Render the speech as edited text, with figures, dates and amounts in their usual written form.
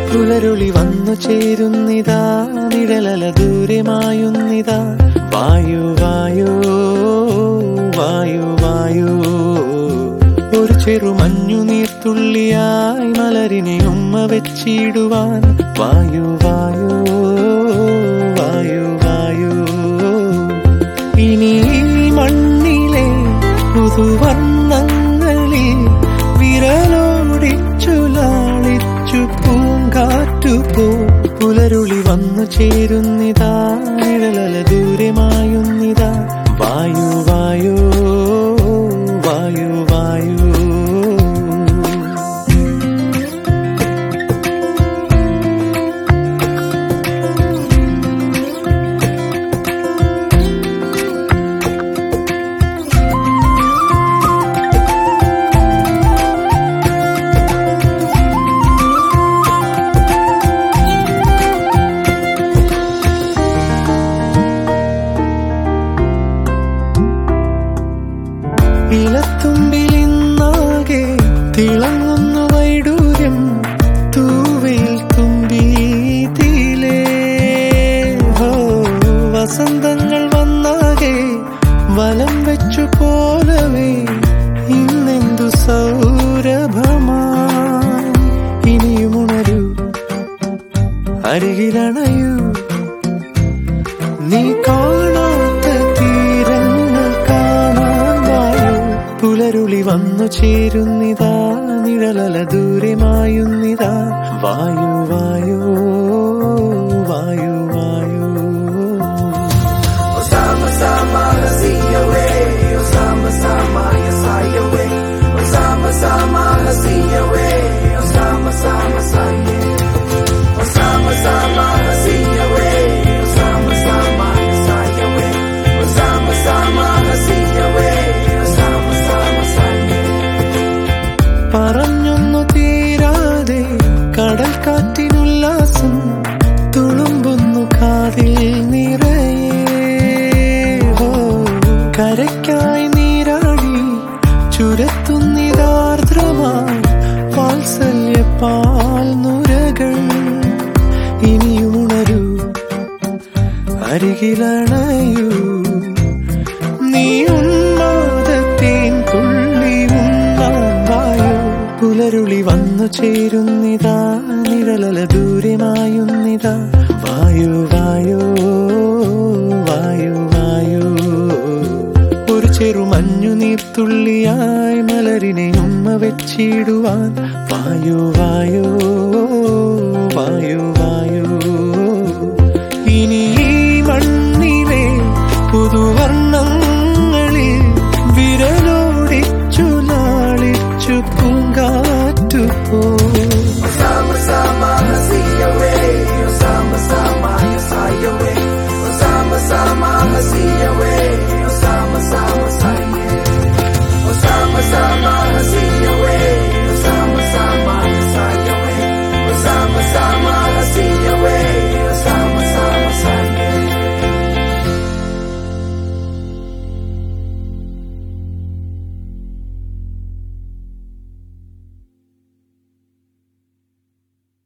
പുലരുളി വന്നു ചേരുന്നിതാ നിഴലല ദൂരമായുന്നിതാ വായു വായു വായു വായു ഒരു ചെറുമഞ്ഞു നീർത്തുള്ളിയായി മലരിനെ ഉമ്മ വെച്ചിടുവാൻ വായു വായു വായു വായു ഇനി മണ്ണിലെ പുതുവർണ്ണങ്ങളിൽ വിരലോടിച്ചു ലാളിച്ചു പൂങ്കാറ്റുപോ പുലരുളി വന്നു ചേരുന്നിതാ നിഴലല ദൂരമായുന്നിതാ വായു വായു വായു വായു ഇലത്തുമ്പിലിന്നാകെ തിളങ്ങുന്നു വൈഡൂര്യം തൂവയിൽ തുമ്പീതിലേ വസന്തങ്ങൾ വന്നാകെ വലം വെച്ചു പോലവേ ഇന്നെന്തു സൗരഭമാ ഇനിയുമുണരൂ അരികിലണയൂ നീ കാണാത്ത തീരങ്ങൾ കാണാൻ വായു പുലരുളി വന്നു ചേരുന്നിതാ നിഴലല ദൂരമായുന്നിതാ വായു വായു വായു വായു Sama-sama hasiyawe, sama-sama yasayawe, sama-sama hasiyawe, sama-sama saye, sama-sama hasiyawe, sama-sama yasayawe, sama-sama hasiyawe, sama-sama saye. പറഞ്ഞൊന്നു തീരാതെ കടൽ കാറ്റിനുല്ലാസം തുളുമ്പുന്നു കാതിൽ നിറയെ കരയ്ക്കായി നീരാടി ചുരത്തുന്നിതാർദ്രമായി വാത്സല്യ പാൽ നുരകൾ ഇനിയുണരൂ അരികിലണയൂ നീ ഉന്മാദത്തേൻ തുള്ളി ഉണ്ണാൻ വായു പുലരുളി വന്നു ചേരുന്നിതാ നിഴലല ദൂരമായുന്നിതാ വായു വായു വായു വായു ഒരു ചെറുമഞ്ഞു നീർത്തുള്ളിയായി മലരിനെ ഉമ്മ വെച്ചിടുവാൻ വായു വായു വായു വായു